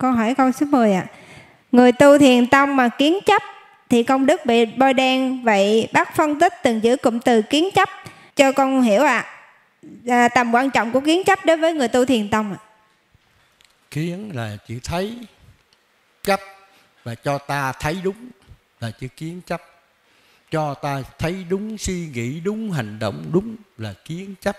Con hỏi câu số 10 ạ. Người tu thiền tông mà kiến chấp thì công đức bị bôi đen. Vậy bác phân tích từng chữ cụm từ kiến chấp cho con hiểu ạ. Tầm quan trọng của kiến chấp đối với người tu thiền tông ạ. Kiến là chữ thấy, chấp và cho ta thấy đúng là chữ kiến chấp. Cho ta thấy đúng, suy nghĩ đúng, hành động đúng là kiến chấp.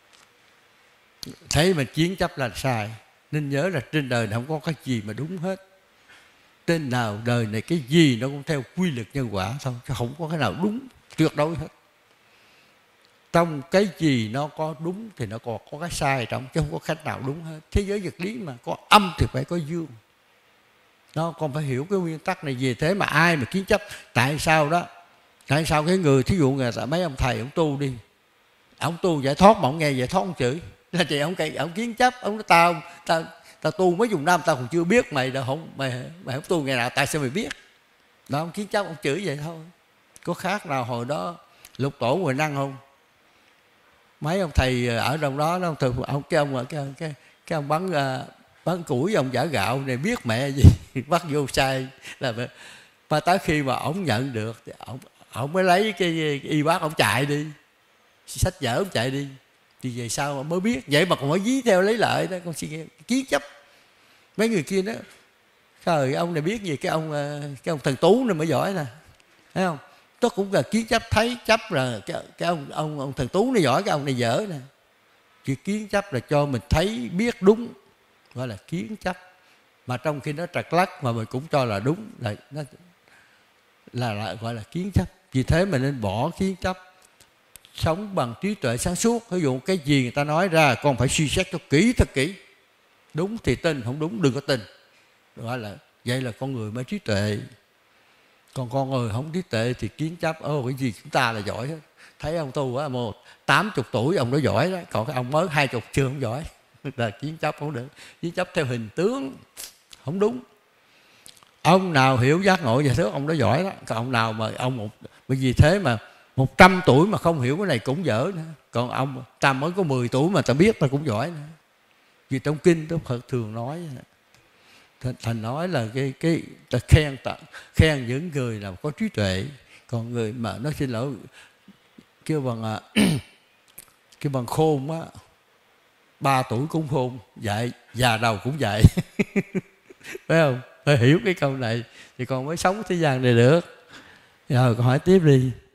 Thấy mà kiến chấp là sai. Nên nhớ là trên đời này không có cái gì mà đúng hết. Trên nào đời này cái gì nó cũng theo quy luật nhân quả thôi, chứ không có cái nào đúng tuyệt đối hết. Trong cái gì nó có đúng thì nó còn có cái sai trong, chứ không có cách nào đúng hết. Thế giới vật lý mà có âm thì phải có dương. Nó còn phải hiểu cái nguyên tắc này. Vì thế mà ai mà kiến chấp, tại sao đó, tại sao cái người thí dụ người ta mấy ông thầy ông tu đi, ông tu giải thoát mà ông nghe giải thoát ông chửi là chị ông kiến chấp, ông nói tao tu mấy chục năm tao còn chưa biết, mày không tu ngày nào, tại sao mày biết đó? Ông kiến chấp, ông chửi vậy thôi. Có khác nào hồi đó Lục Tổ Huệ Năng không? Mấy ông thầy ở trong đó cái ông bắn củi, ông giả gạo này biết mẹ gì bắt vô sai là mà tới khi mà ông nhận được thì ông mới lấy cái y bác ông chạy đi, sách vở ông chạy đi. Thì về sau ông mới biết. Vậy mà còn phải dí theo lấy lợi đó. Con suy nghĩ kiến chấp. Mấy người kia đó, trời, ông này biết gì, cái ông thần Tú này mới giỏi nè, thấy không? Tôi cũng là kiến chấp, thấy chấp là cái ông thần Tú này giỏi, cái ông này dở nè. Chỉ kiến chấp là cho mình thấy biết đúng, gọi là kiến chấp. Mà trong khi nó trật lắc mà mình cũng cho là đúng, là gọi là kiến chấp. Vì thế mình nên bỏ kiến chấp, sống bằng trí tuệ sáng suốt. Ví dụ cái gì người ta nói ra con phải suy xét cho kỹ, thật kỹ. Đúng thì tin, không đúng đừng có tin. Gọi là vậy là con người mới trí tuệ. Còn con người không trí tuệ thì kiến chấp. Cái gì chúng ta là giỏi hết. Thấy ông tu á, 80 tuổi ông đó giỏi đó, còn cái ông mới 20 chưa không giỏi là kiến chấp không được. Kiến chấp theo hình tướng không đúng. Ông nào hiểu giác ngộ và thức ông đó giỏi đó. Còn ông nào mà bởi vì thế mà 100 tuổi mà không hiểu cái này cũng dở nữa. Còn ông ta mới có 10 tuổi mà ta biết ta cũng giỏi nữa. Vì trong kinh Đức Phật thường nói, Thành nói là ta khen những người nào có trí tuệ. Còn người mà nó xin lỗi kêu bằng khôn á, 3 tuổi cũng khôn, dạy già đầu cũng dạy phải không? Phải hiểu cái câu này thì con mới sống thế gian này được. Rồi con hỏi tiếp đi.